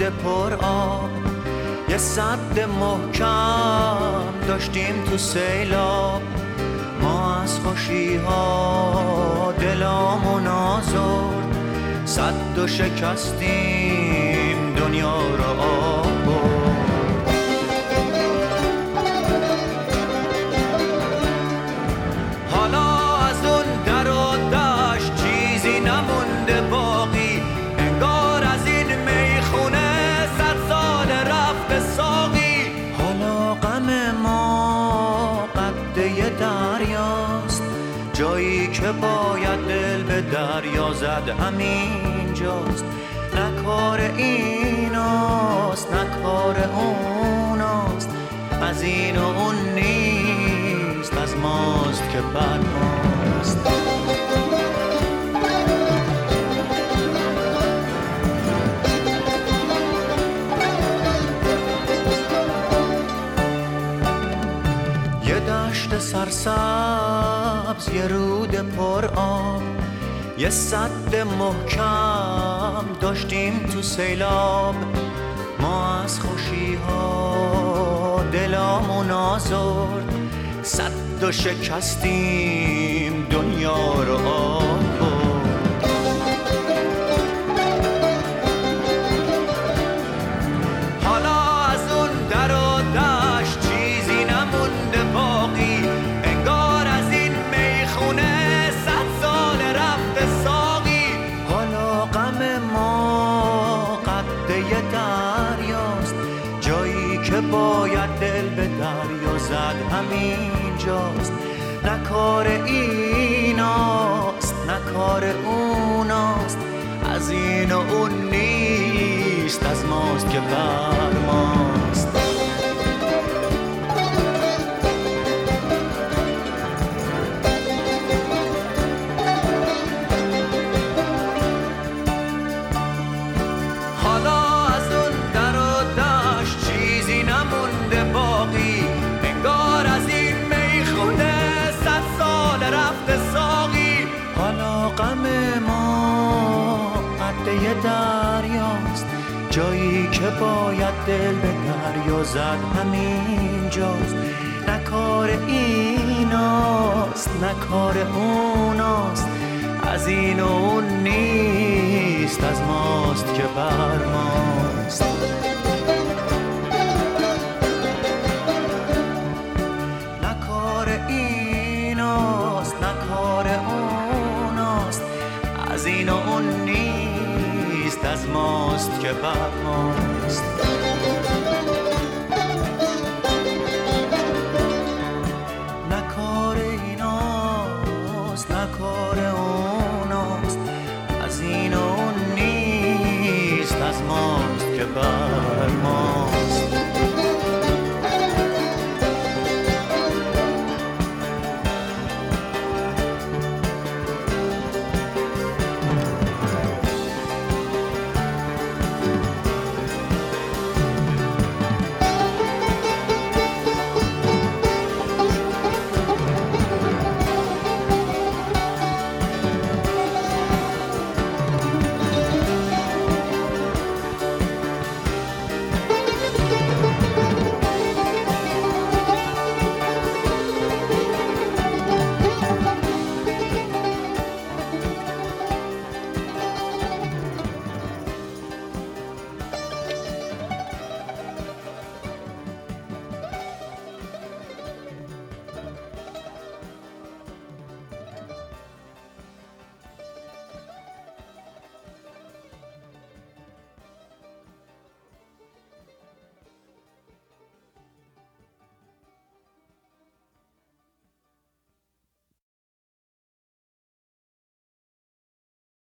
پر آب، یه سد محکم داشتیم تو سیلاب. ما از خوشی ها دلامون آزرد، سد و شکستیم دنیا رو آب برد. حالا از اون در و دشت چیزی نمونده باقی، انگار از این میخونه 100 سال رفته ساقی. حالا غم ما قده دریاست، جایی که باید دل به دریا زد همینجاست. نه کار ایناست نه کار اوناست، از این و اون نیست، از ماست که بر ماست. یه دشت سرسبز، یه رود پر آب، یه سد محکم داشتیم تو سیلاب. ما از خوشی ها دلامون آزرد، سد و شکستیم دنیا رو آب برد. حالا از اون در و دشت چیزی نمونده باقی، انگار از این میخونه 100 سال رفته ساقی. حالا غم ما قده دریاست، جایی که باید دل به دریا زد همینجاست. نه کار ایناست نه کار اوناست، از این و اون نیست، از ماست که بر ماست. حالا از اون در و دشت چیزی نمونده باقی، انگار از این میخونه 100 سال رفته ساقی. حالا غم ما قده دریاست، جایی که باید دل به دریا زد همینجاست. نه کار ایناست نه کار اوناست، از این و اون نیست، از ماست که بر ماست. نه کار ایناست نه کار اوناست، از این و اون نیست، از ماست که بر ماست. نه کار ایناست نه کار اوناست، از این و اون نیست، از ماست که بر ماست.